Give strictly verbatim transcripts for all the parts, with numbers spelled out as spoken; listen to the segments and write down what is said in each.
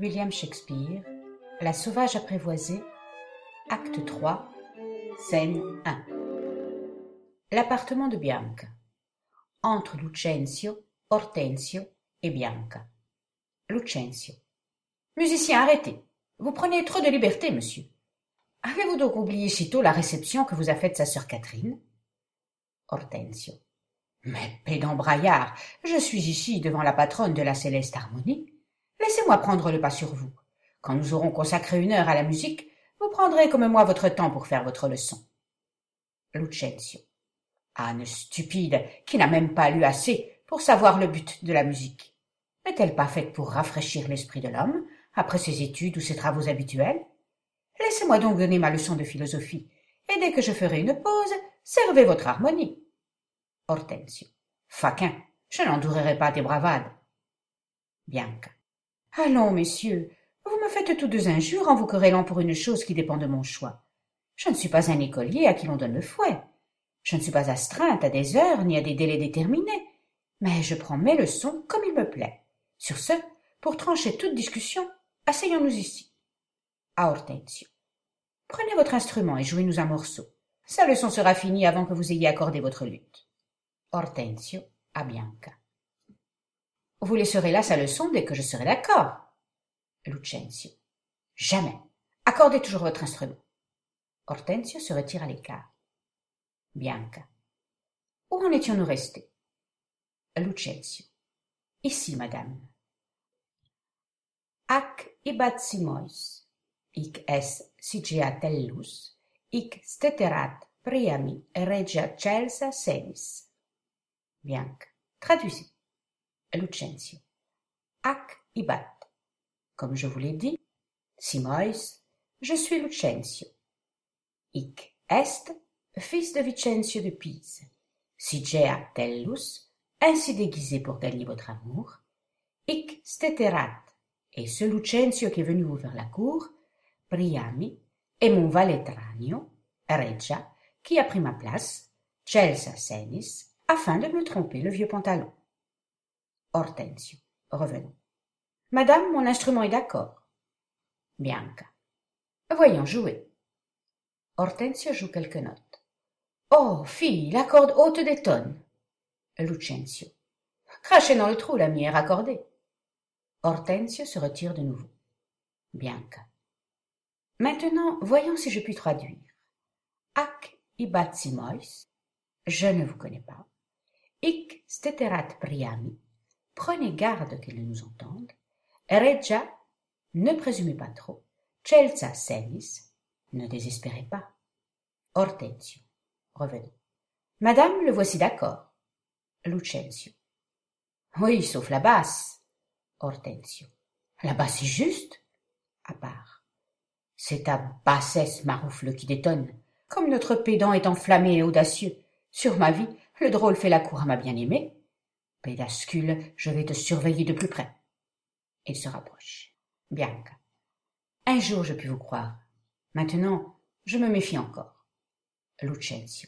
William Shakespeare, La sauvage apprivoisée, acte trois, scène un. L'appartement de Bianca. Entre Lucentio, Hortensio et Bianca. Lucentio. Musicien, arrêtez. Vous prenez trop de liberté, monsieur. Avez-vous donc oublié sitôt la réception que vous a faite sa sœur Catherine? Hortensio. Mais pédant braillard, je suis ici devant la patronne de la céleste harmonie. Laissez-moi prendre le pas sur vous. Quand nous aurons consacré une heure à la musique, vous prendrez comme moi votre temps pour faire votre leçon. Lucentio. Âne stupide, qui n'a même pas lu assez pour savoir le but de la musique. N'est-elle pas faite pour rafraîchir l'esprit de l'homme, après ses études ou ses travaux habituels? Laissez-moi donc donner ma leçon de philosophie, et dès que je ferai une pause, servez votre harmonie. Hortensio. Faquin, je n'endourerai pas tes bravades. Bianca. Allons, messieurs, vous me faites tous deux injure en vous querellant pour une chose qui dépend de mon choix. Je ne suis pas un écolier à qui l'on donne le fouet. Je ne suis pas astreinte à des heures ni à des délais déterminés, mais je prends mes leçons comme il me plaît. Sur ce, pour trancher toute discussion, asseyons-nous ici. À Hortensio. Prenez votre instrument et jouez-nous un morceau. Sa leçon sera finie avant que vous ayez accordé votre lutte. Hortensio à Bianca. Vous laisserez là sa leçon dès que je serai d'accord. Lucentio. Jamais. Accordez toujours votre instrument. Hortensio se retire à l'écart. Bianca. Où en étions-nous restés? Lucentio. Ici, madame. Ac ibat simois, hic es sigea tellus, hic steterat priami regia celsa senis. Bianca. Traduisez. Lucentio. Ac ibat. Comme je vous l'ai dit, simois, je suis Lucentio. Hic est, fils de Vicentio de Pise. Sigea tellus, ainsi déguisé pour gagner votre amour. Hic steterat, et ce Lucentio qui est venu vous faire la cour, priami, et mon valet Tranio, regia, qui a pris ma place, celsa senis, afin de me tromper le vieux pantalon. Hortensio. Revenons. Madame, mon instrument est d'accord. Bianca. Voyons jouer. Hortensio joue quelques notes. Oh, fille, la corde haute des tonnes. Lucentio. Crachez dans le trou, la mienne raccordée. Hortensio se retire de nouveau. Bianca. Maintenant, voyons si je puis traduire. Ac ibat simois, je ne vous connais pas. Hic steterat priami, prenez garde qu'ils ne nous entendent. Regia, ne présumez pas trop. Celsa senis, ne désespérez pas. Hortensio. Revenons. Madame, le voici d'accord. Lucentio. Oui, sauf la basse. Hortensio. La basse est juste. À part. C'est ta bassesse, maroufle, qui détonne. Comme notre pédant est enflammé et audacieux. Sur ma vie, le drôle fait la cour à ma bien-aimée. Pédascule, je vais te surveiller de plus près. Il se rapproche. Bianca. Un jour je puis vous croire. Maintenant, je me méfie encore. Lucentio.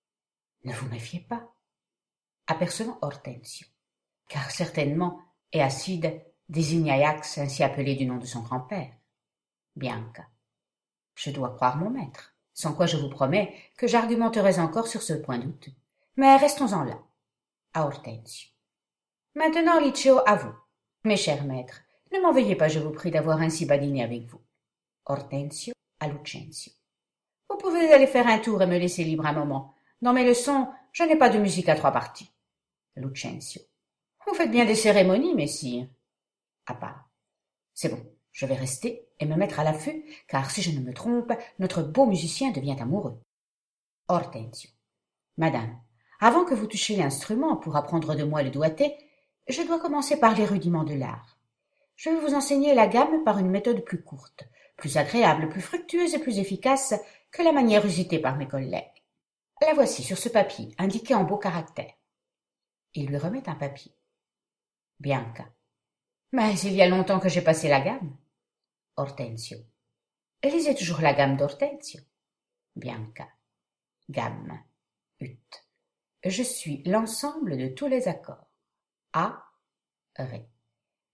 Ne vous méfiez pas. Apercevant Hortensio. Car certainement, Éacide désigne Ajax ainsi appelé du nom de son grand-père. Bianca. Je dois croire mon maître, sans quoi je vous promets que j'argumenterai encore sur ce point douteux. Mais restons-en là. À Hortensio. Maintenant, Liceo, à vous. Mes chers maîtres, ne m'en veuillez pas, je vous prie, d'avoir ainsi badiné avec vous. Hortensio à Lucentio. Vous pouvez aller faire un tour et me laisser libre un moment. Dans mes leçons, je n'ai pas de musique à trois parties. Lucentio. Vous faites bien des cérémonies, messire. À part. C'est bon, je vais rester et me mettre à l'affût, car si je ne me trompe, notre beau musicien devient amoureux. Hortensio. Madame, avant que vous touchiez l'instrument pour apprendre de moi le doigté, je dois commencer par les rudiments de l'art. Je vais vous enseigner la gamme par une méthode plus courte, plus agréable, plus fructueuse et plus efficace que la manière usitée par mes collègues. La voici sur ce papier, indiqué en beaux caractères. Il lui remet un papier. Bianca. Mais il y a longtemps que j'ai passé la gamme. Hortensio. Lisez toujours la gamme d'Hortensio. Bianca. Gamme. Ut. Je suis l'ensemble de tous les accords. A, Ré.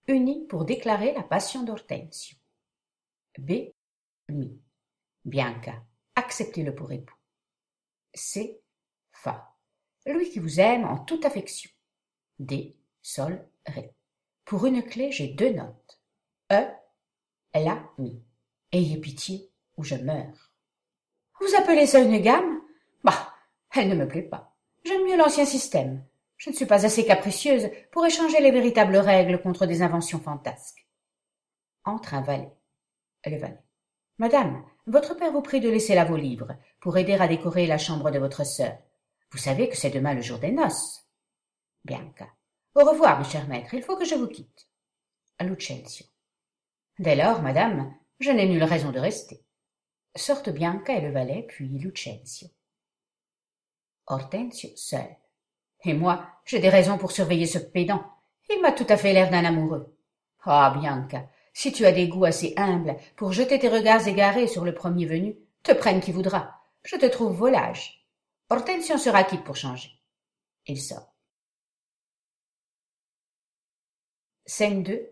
unis pour déclarer la passion d'Hortensio. B. Mi. Bianca, acceptez-le pour époux. C. Fa. Lui qui vous aime en toute affection. D. Sol, Ré. Pour une clé, j'ai deux notes. E. La, Mi. Ayez pitié ou je meurs. Vous appelez ça une gamme? Bah, elle ne me plaît pas. J'aime mieux l'ancien système. Je ne suis pas assez capricieuse pour échanger les véritables règles contre des inventions fantasques. Entre un valet. Le valet. Madame, votre père vous prie de laisser là vos livres pour aider à décorer la chambre de votre sœur. Vous savez que c'est demain le jour des noces. Bianca. Au revoir, mes chers maîtres, il faut que je vous quitte. Lucentio. Dès lors, madame, je n'ai nulle raison de rester. Sortent Bianca et le valet, puis Lucentio. Hortensio seul. Et moi, j'ai des raisons pour surveiller ce pédant. Il m'a tout à fait l'air d'un amoureux. Ah, Bianca, si tu as des goûts assez humbles pour jeter tes regards égarés sur le premier venu, te prenne qui voudra. Je te trouve volage. Hortensio sera quitte pour changer. Il sort. Scène deux.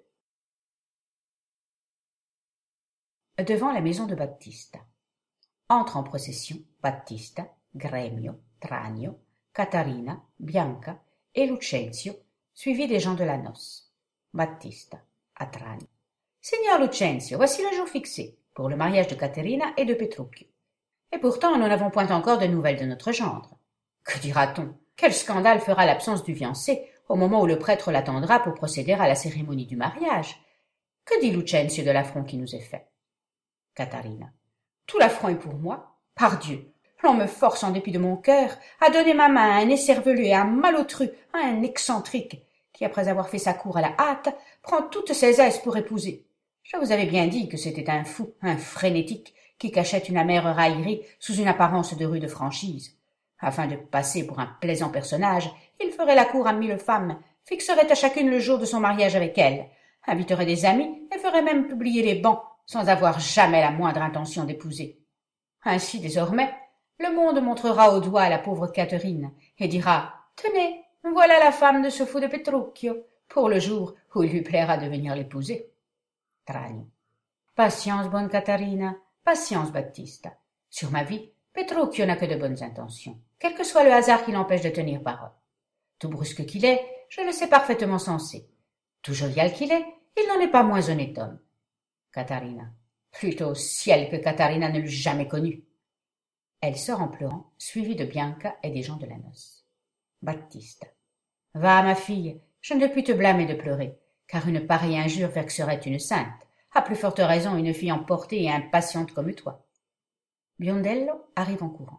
Devant la maison de Battista. Entre en procession Battista, Gremio, Tranio, Catarina, Bianca et Lucentio, suivis des gens de la noce. Battista, à Tranio. Signor Lucentio, voici le jour fixé pour le mariage de Caterina et de Petruchio. Et pourtant, nous n'avons point encore de nouvelles de notre gendre. Que dira-t-on? Quel scandale fera l'absence du fiancé au moment où le prêtre l'attendra pour procéder à la cérémonie du mariage? Que dit Lucentio de l'affront qui nous est fait? Catarina. Tout l'affront est pour moi. Pardieu, l'on me force en dépit de mon cœur à donner ma main à un écervelé, à un malotru, à un excentrique, qui, après avoir fait sa cour à la hâte, prend toutes ses aises pour épouser. Je vous avais bien dit que c'était un fou, un frénétique, qui cachait une amère raillerie sous une apparence de rude franchise. Afin de passer pour un plaisant personnage, il ferait la cour à mille femmes, fixerait à chacune le jour de son mariage avec elle, inviterait des amis et ferait même publier les bans, sans avoir jamais la moindre intention d'épouser. Ainsi, désormais, le monde montrera au doigt la pauvre Catherine et dira « Tenez, voilà la femme de ce fou de Petruchio, pour le jour où il lui plaira de venir l'épouser. » Tranio. Patience, bonne Catarina, patience, Battista. Sur ma vie, Petruchio n'a que de bonnes intentions, quel que soit le hasard qui l'empêche de tenir parole. Tout brusque qu'il est, je le sais parfaitement sensé. Tout jovial qu'il est, il n'en est pas moins honnête homme. Catarina. Plutôt au ciel que Catarina ne l'eût jamais connu. Elle sort en pleurant, suivie de Bianca et des gens de la noce. Battista. Va, ma fille, je ne puis te blâmer de pleurer, car une pareille injure vexerait une sainte, à plus forte raison une fille emportée et impatiente comme toi. Biondello arrive en courant.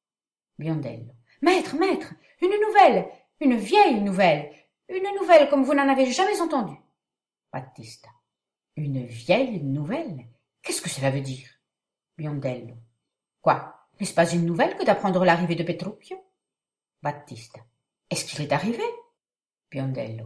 Biondello. Maître, maître, une nouvelle, une vieille nouvelle, une nouvelle comme vous n'en avez jamais entendu. Battista. Une vieille nouvelle? Qu'est-ce que cela veut dire? Biondello. Quoi? N'est-ce pas une nouvelle que d'apprendre l'arrivée de Petruchio? Battista. Est-ce qu'il est arrivé? Biondello.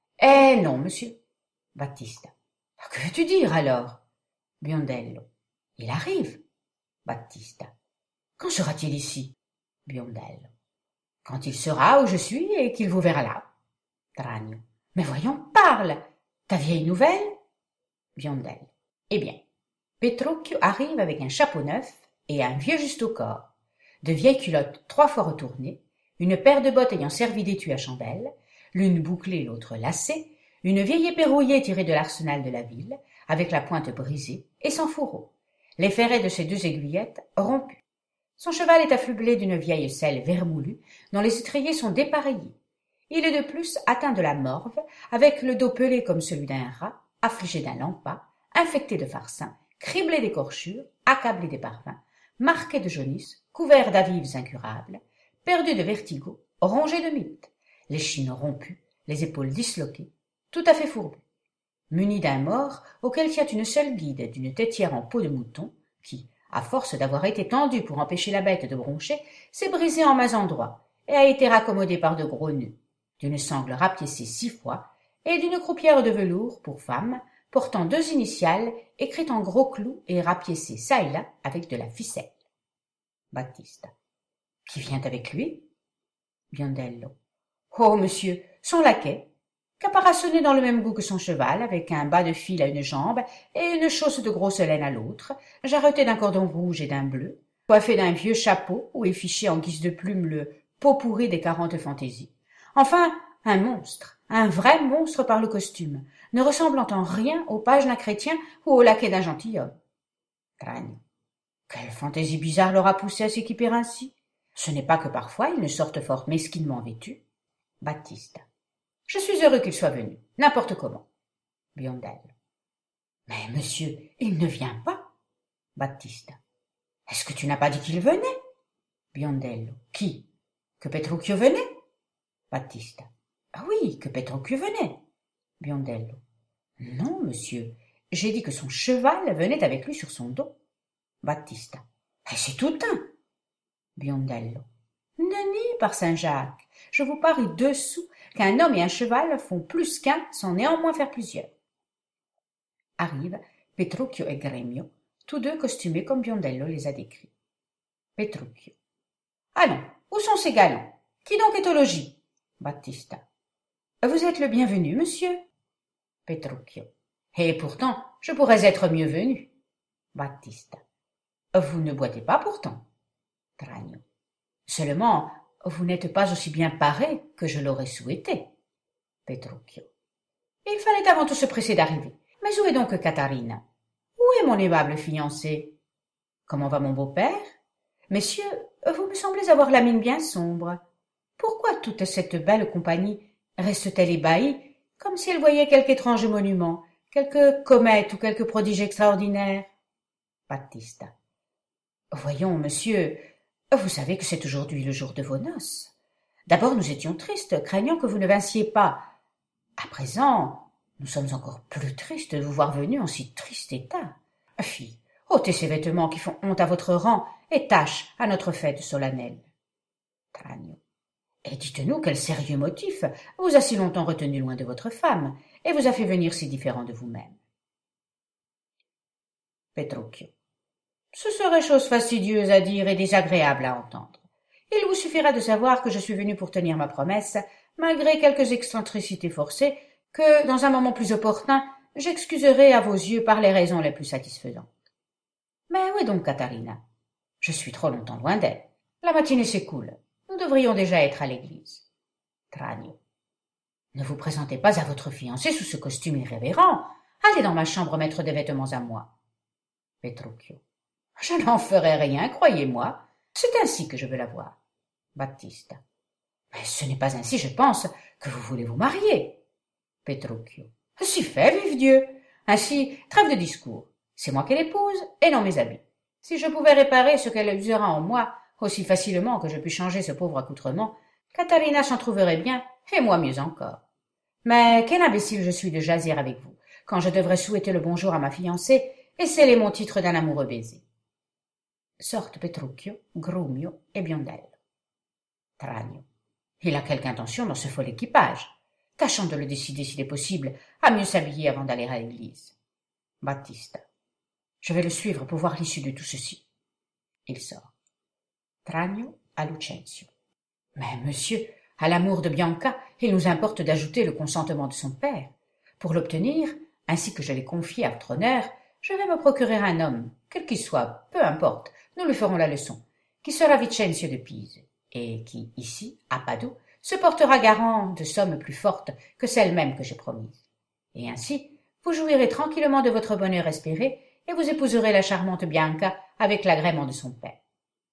Eh non, monsieur. Battista. Que veux-tu dire alors? Biondello. Il arrive. Battista. Quand sera-t-il ici? Biondello. Quand il sera où je suis et qu'il vous verra là. Tranio. Mais voyons, parle. Ta vieille nouvelle? Biondello. Eh bien, Petruchio arrive avec un chapeau neuf et un vieux juste au corps, de vieilles culottes trois fois retournées, une paire de bottes ayant servi d'étui à chandelle, l'une bouclée, l'autre lacée, une vieille épée rouillée tirée de l'arsenal de la ville, avec la pointe brisée et sans fourreau, les ferrets de ses deux aiguillettes rompus. Son cheval est affublé d'une vieille selle vermoulue, dont les étriers sont dépareillés. Il est de plus atteint de la morve, avec le dos pelé comme celui d'un rat, affligé d'un lampa, infecté de farcins, criblé d'écorchures, accablé des parfums, marqué de jaunisse, couvert d'avives incurables, perdu de vertigo, rongé de mythes, les chines rompues, les épaules disloquées, tout à fait fourbu, muni d'un mors auquel tient une seule guide d'une têtière en peau de mouton, qui, à force d'avoir été tendue pour empêcher la bête de broncher, s'est brisée en mains endroits et a été raccommodée par de gros nœuds, d'une sangle rapiécée six fois et d'une croupière de velours pour femme, portant deux initiales écrites en gros clous et rapiécées çà et là avec de la ficelle. Battista. Qui vient avec lui? Biondello. Oh, monsieur, son laquais. caparaçonné dans le même goût que son cheval, avec un bas de fil à une jambe et une chausse de grosse laine à l'autre, jarreté d'un cordon rouge et d'un bleu, coiffé d'un vieux chapeau où est fiché en guise de plume le pot pourri des quarante fantaisies. Enfin, un monstre, un vrai monstre par le costume, ne ressemblant en rien au page d'un chrétien ou au laquais d'un gentilhomme. Crâne. Quelle fantaisie bizarre l'aura poussé à s'équiper ainsi? Ce n'est pas que parfois il ne sorte fort mesquinement vêtu. Baptiste. Je suis heureux qu'il soit venu, n'importe comment. Biondello. Mais monsieur, il ne vient pas. Baptiste. Est-ce que tu n'as pas dit qu'il venait? Biondello. Qui? Que Petruchio venait? Baptiste. Ah oui, que Petruchio venait. Biondello. Non, monsieur, j'ai dit que son cheval venait avec lui sur son dos. Baptiste. Eh, c'est tout un. Biondello. Nenni, par Saint-Jacques, je vous parie deux sous qu'un homme et un cheval font plus qu'un sans néanmoins faire plusieurs. Arrivent Petruchio et Gremio, tous deux costumés comme Biondello les a décrits. Petruchio. Allons, où sont ces galants? Qui donc est au logis? Baptiste. Vous êtes le bienvenu, monsieur. Petruchio. Et pourtant, je pourrais être mieux venu. Baptiste. Vous ne boitez pas pourtant. Tragno. Seulement, vous n'êtes pas aussi bien paré que je l'aurais souhaité. Petruchio. Il fallait avant tout se presser d'arriver. Mais où est donc Catarina? Où est mon aimable fiancé? Comment va mon beau-père? Messieurs, vous me semblez avoir la mine bien sombre. Pourquoi toute cette belle compagnie reste-t-elle ébahie, comme si elle voyait quelque étrange monument, quelque comète ou quelque prodige extraordinaire? Baptiste. Voyons, monsieur, vous savez que c'est aujourd'hui le jour de vos noces. D'abord nous étions tristes, craignant que vous ne vinssiez pas. À présent, nous sommes encore plus tristes de vous voir venu en si triste état. Fi, ôtez ces vêtements qui font honte à votre rang et tâche à notre fête solennelle. Tragno. Et dites-nous quel sérieux motif vous a si longtemps retenu loin de votre femme et vous a fait venir si différent de vous-même. Petruchio. Ce serait chose fastidieuse à dire et désagréable à entendre. Il vous suffira de savoir que je suis venu pour tenir ma promesse, malgré quelques excentricités forcées, que, dans un moment plus opportun, j'excuserai à vos yeux par les raisons les plus satisfaisantes. Mais où est donc Catarina? Je suis trop longtemps loin d'elle. La matinée s'écoule. Nous devrions déjà être à l'église. Tragno. Ne vous présentez pas à votre fiancé sous ce costume irrévérend. Allez dans ma chambre mettre des vêtements à moi. Petruchio. Je n'en ferai rien, croyez-moi. C'est ainsi que je veux la voir. Baptiste. Mais ce n'est pas ainsi, je pense, que vous voulez vous marier. Petruchio. Si fait, vive Dieu. Ainsi, trêve de discours. C'est moi qu'elle épouse, et non mes habits. Si je pouvais réparer ce qu'elle usera en moi, aussi facilement que je puis changer ce pauvre accoutrement, Catarina s'en trouverait bien, et moi mieux encore. Mais quel imbécile je suis de jaser avec vous, quand je devrais souhaiter le bonjour à ma fiancée et sceller mon titre d'un amoureux baiser. Sortent Petruchio, Grumio et Biondello. Tragno. Il a quelque intention dans ce fol équipage. Tâchons de le décider s'il est possible, à mieux s'habiller avant d'aller à l'église. Baptiste. Je vais le suivre pour voir l'issue de tout ceci. Il sort. Tragno à Lucentio. Mais monsieur, à l'amour de Bianca, il nous importe d'ajouter le consentement de son père. Pour l'obtenir, ainsi que je l'ai confié à votre honneur, je vais me procurer un homme, quel qu'il soit, peu importe, nous lui ferons la leçon, qui sera Vicenzio de Pise, et qui, ici, à Padoue, se portera garant de sommes plus fortes que celles mêmes que j'ai promises. Et ainsi, vous jouirez tranquillement de votre bonheur espéré, et vous épouserez la charmante Bianca avec l'agrément de son père.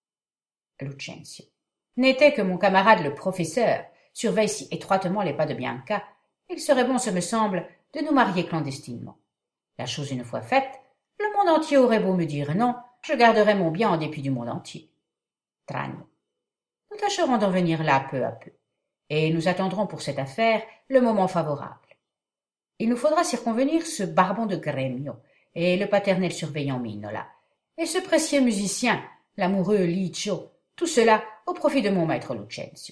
Lucentio. N'était que mon camarade le professeur surveille si étroitement les pas de Bianca, il serait bon, ce me semble, de nous marier clandestinement. La chose une fois faite, le monde entier aurait beau me dire non, je garderai mon bien en dépit du monde entier. Tragno. Nous tâcherons d'en venir là peu à peu, et nous attendrons pour cette affaire le moment favorable. Il nous faudra circonvenir ce barbon de Gremio, et le paternel surveillant Minola, et ce précieux musicien, l'amoureux Licio, tout cela au profit de mon maître Lucentio.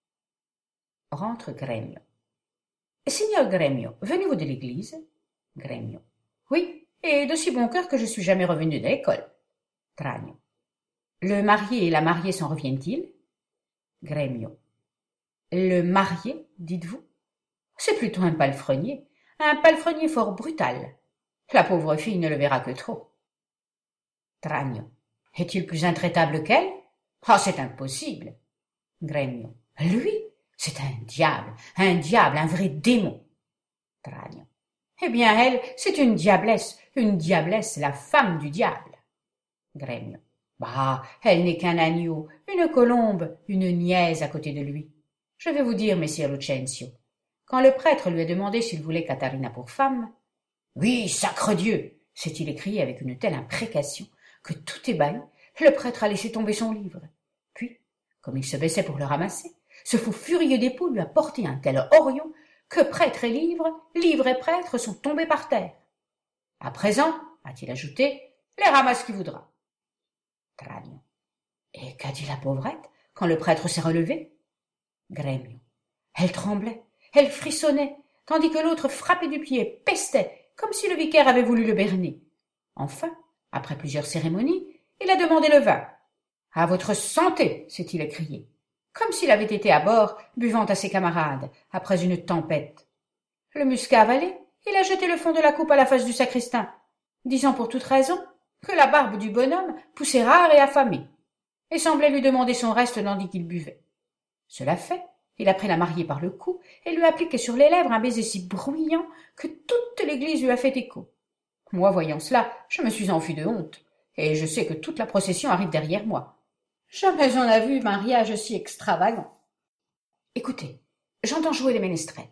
Rentre Gremio. Signor Gremio, venez-vous de l'église? Gremio. Oui, et d'aussi bon cœur que je suis jamais revenu de l'école. Tragno. Le marié et la mariée s'en reviennent-ils? Gremio. Le marié, dites-vous? C'est plutôt un palefrenier, un palefrenier fort brutal. La pauvre fille ne le verra que trop. Tranio. Est-il plus intraitable qu'elle? Ah, c'est impossible. Gremio. Lui, c'est un diable, un diable, un vrai démon. Tranio. Eh bien, elle, c'est une diablesse, une diablesse, la femme du diable. Gremio. Bah, elle n'est qu'un agneau, une colombe, une niaise à côté de lui. Je vais vous dire, messire Lucentio, quand le prêtre lui a demandé s'il voulait Catarina pour femme, « Oui, sacre Dieu !» s'est-il écrié avec une telle imprécation que tout ébahi, le prêtre a laissé tomber son livre. Puis, comme il se baissait pour le ramasser, ce fou furieux d'époux lui a porté un tel orion que prêtre et livre, livre et prêtre sont tombés par terre. À présent, a-t-il ajouté, les ramasse qui voudra. Tranio. Et qu'a dit la pauvrette quand le prêtre s'est relevé? Gremio. Elle tremblait, elle frissonnait, tandis que l'autre frappait du pied, pestait, comme si le vicaire avait voulu le berner. Enfin, après plusieurs cérémonies, il a demandé le vin. « À votre santé !» s'est-il écrié, comme s'il avait été à bord, buvant à ses camarades, après une tempête. Le muscat avalé, il a jeté le fond de la coupe à la face du sacristain, disant pour toute raison que la barbe du bonhomme poussait rare et affamée, et semblait lui demander son reste tandis qu'il buvait. Cela fait, il a pris la mariée par le cou et lui a appliqué sur les lèvres un baiser si bruyant que toute l'église lui a fait écho. Moi, voyant cela, je me suis enfui de honte, et je sais que toute la procession arrive derrière moi. Jamais on n'a vu mariage si extravagant. Écoutez, j'entends jouer les ménestrels.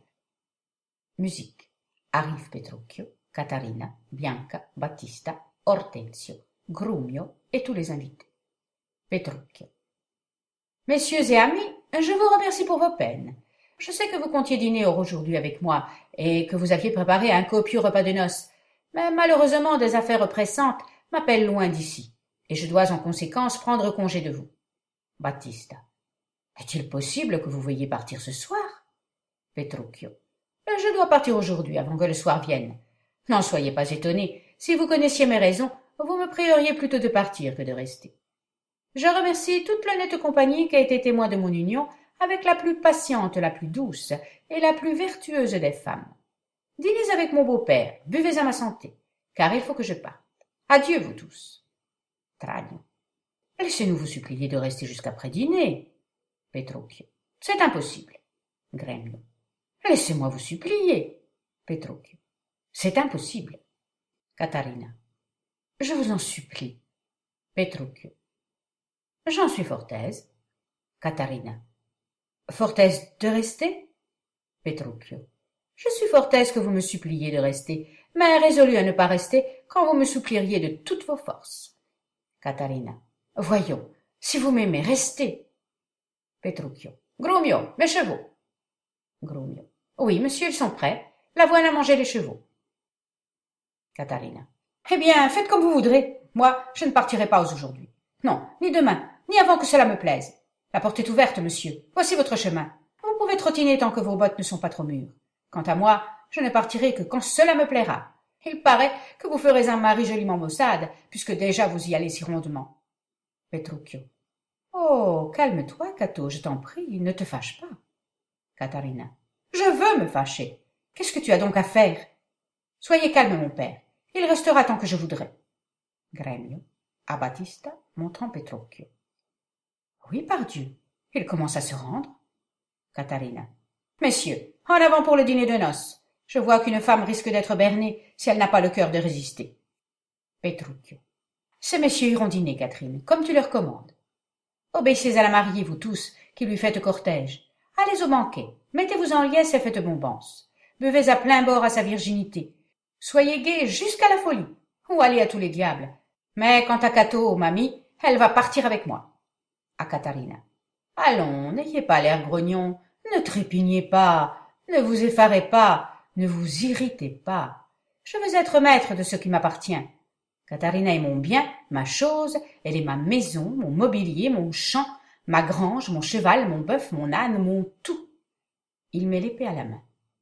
Musique. Arrive Petrucchio, Catarina, Bianca, Battista, Hortensio, Grumio et tous les invités. Petrucchio. Messieurs et amis, je vous remercie pour vos peines. Je sais que vous comptiez dîner aujourd'hui avec moi et que vous aviez préparé un copieux repas de noces, mais malheureusement des affaires pressantes m'appellent loin d'ici, et je dois en conséquence prendre congé de vous. Battista. Est-il possible que vous veuillez partir ce soir? Petrucchio. Je dois partir aujourd'hui avant que le soir vienne. N'en soyez pas étonné. Si vous connaissiez mes raisons, vous me prieriez plutôt de partir que de rester. Je remercie toute l'honnête compagnie qui a été témoin de mon union avec la plus patiente, la plus douce et la plus vertueuse des femmes. Dînez avec mon beau-père, buvez à ma santé, car il faut que je parte. Adieu, vous tous. Tranio. Laissez-nous vous supplier de rester jusqu'après dîner. Petrucchio. C'est impossible. Gremio. Laissez-moi vous supplier. Petrucchio. C'est impossible. Catarina. Je vous en supplie. Petrucchio. J'en suis fort aise. Catarina. Fort aise de rester? Petrucchio. Je suis fort aise que vous me suppliez de rester, mais résolu à ne pas rester quand vous me supplieriez de toutes vos forces. Catarina. Voyons, si vous m'aimez, restez. Petrucchio. Grumio, mes chevaux. Grumio. Oui, monsieur, ils sont prêts. La voilà manger les chevaux. Catarina. Eh bien, faites comme vous voudrez. Moi, je ne partirai pas aujourd'hui. Non, ni demain, ni avant que cela me plaise. La porte est ouverte, monsieur. Voici votre chemin. Vous pouvez trottiner tant que vos bottes ne sont pas trop mûres. Quant à moi, je ne partirai que quand cela me plaira. Il paraît que vous ferez un mari joliment maussade, puisque déjà vous y allez si rondement. Petrucchio. Oh, calme-toi, Cato, je t'en prie, ne te fâche pas. Catarina. Je veux me fâcher. Qu'est-ce que tu as donc à faire? Soyez calme, mon père. Il restera tant que je voudrai. Gremio, à Battista, montrant Petrucchio. Oui, pardieu, il commence à se rendre. Catarina. Messieurs, en avant pour le dîner de noces. Je vois qu'une femme risque d'être bernée si elle n'a pas le cœur de résister. Petrucchio. Ces messieurs iront dîner, Catherine, comme tu leur commandes. Obéissez à la mariée, vous tous, qui lui faites cortège. Allez au banquet, mettez-vous en liesse et faites bombance. Buvez à plein bord à sa virginité. Soyez gais jusqu'à la folie, ou allez à tous les diables. Mais quant à Cato, mamie, elle va partir avec moi. À Catarina. Allons, n'ayez pas l'air grognon, ne trépignez pas, ne vous effarez pas, ne vous irritez pas. Je veux être maître de ce qui m'appartient. Catarina est mon bien, ma chose, elle est ma maison, mon mobilier, mon champ, ma grange, mon cheval, mon bœuf, mon âne, mon tout. Il met l'épée à la main.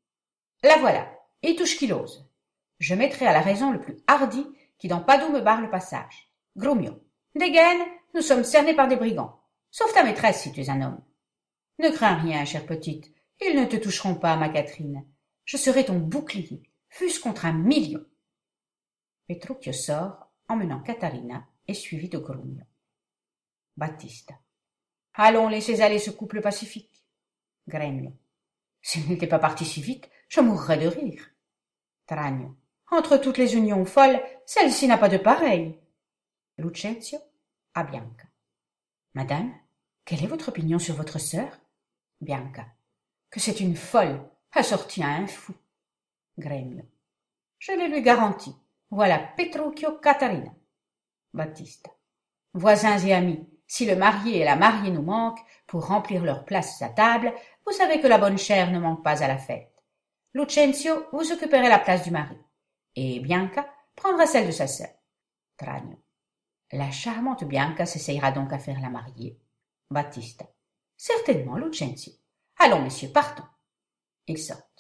La voilà, et touche qu'il ose. Je mettrai à la raison le plus hardi qui dans Padoue me barre le passage. Grumio. Dégaine, nous sommes cernés par des brigands. Sauve ta maîtresse si tu es un homme. Ne crains rien, chère petite, ils ne te toucheront pas, ma Catherine. Je serai ton bouclier, fût-ce contre un million. Petruccio sort, emmenant Catarina et suivi de Grugno. Battista. Allons, laissez aller ce couple pacifique. Gremio. S'il n'était pas parti si vite, je mourrais de rire. Tranio. Entre toutes les unions folles, celle-ci n'a pas de pareille. Lucentio à Bianca. Madame, quelle est votre opinion sur votre sœur? Bianca. Que c'est une folle, assortie à un fou. Gremio. Je le lui garantis. Voilà Petruccio Catarina. Battista. Voisins et amis, si le marié et la mariée nous manquent pour remplir leurs places à table, vous savez que la bonne chère ne manque pas à la fête. Lucentio, vous occuperez la place du mari, et Bianca prendra celle de sa sœur. Tranio. La charmante Bianca s'essayera donc à faire la mariée. Battista. Certainement, Lucentio. Allons, messieurs, partons. Ils sortent.